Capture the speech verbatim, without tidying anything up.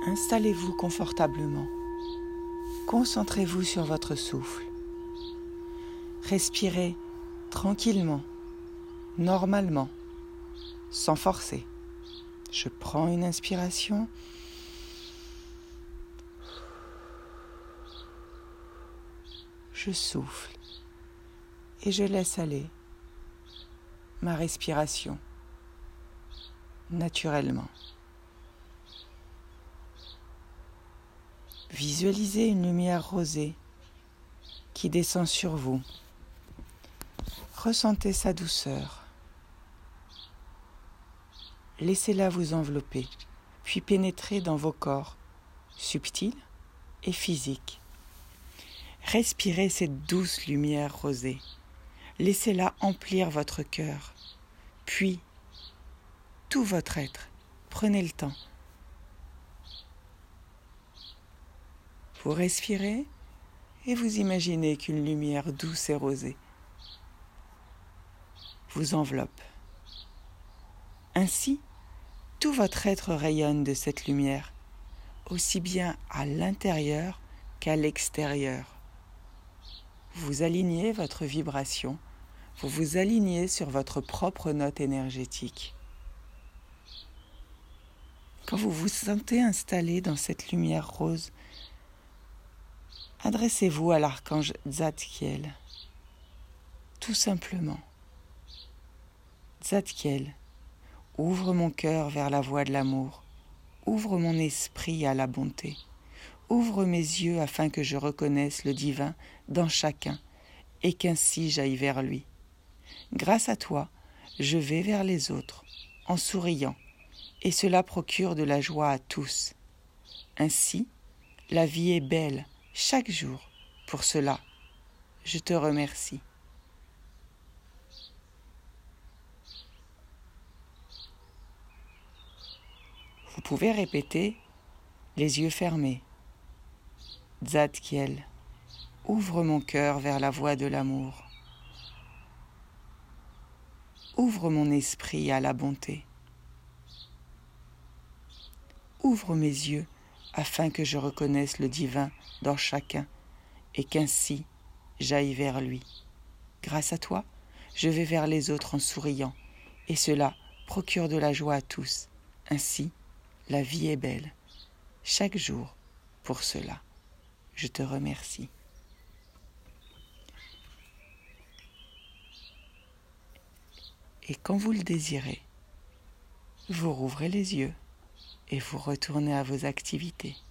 Installez-vous confortablement. Concentrez-vous sur votre souffle. Respirez tranquillement, normalement, sans forcer. Je prends une inspiration. Je souffle et je laisse aller ma respiration naturellement. Visualisez une lumière rosée qui descend sur vous. Ressentez sa douceur. Laissez-la vous envelopper, puis pénétrer dans vos corps subtils et physiques. Respirez cette douce lumière rosée. Laissez-la emplir votre cœur, puis tout votre être. Prenez le temps. Vous respirez et vous imaginez qu'une lumière douce et rosée vous enveloppe. Ainsi, tout votre être rayonne de cette lumière, aussi bien à l'intérieur qu'à l'extérieur. Vous alignez votre vibration, vous vous alignez sur votre propre note énergétique. Quand vous vous sentez installé dans cette lumière rose, adressez-vous à l'archange Zadkiel, tout simplement. Zadkiel, ouvre mon cœur vers la voie de l'amour, ouvre mon esprit à la bonté, ouvre mes yeux afin que je reconnaisse le divin dans chacun et qu'ainsi j'aille vers lui. Grâce à toi, je vais vers les autres en souriant et cela procure de la joie à tous. Ainsi, la vie est belle chaque jour. Pour cela, je te remercie. Vous pouvez répéter les yeux fermés. Zadkiel, ouvre mon cœur vers la voie de l'amour. Ouvre mon esprit à la bonté. Ouvre mes yeux afin que je reconnaisse le divin dans chacun et qu'ainsi j'aille vers lui. Grâce à toi, je vais vers les autres en souriant et cela procure de la joie à tous. Ainsi, la vie est belle chaque jour. Pour cela, je te remercie. Et quand vous le désirez, vous rouvrez les yeux et vous retournez à vos activités.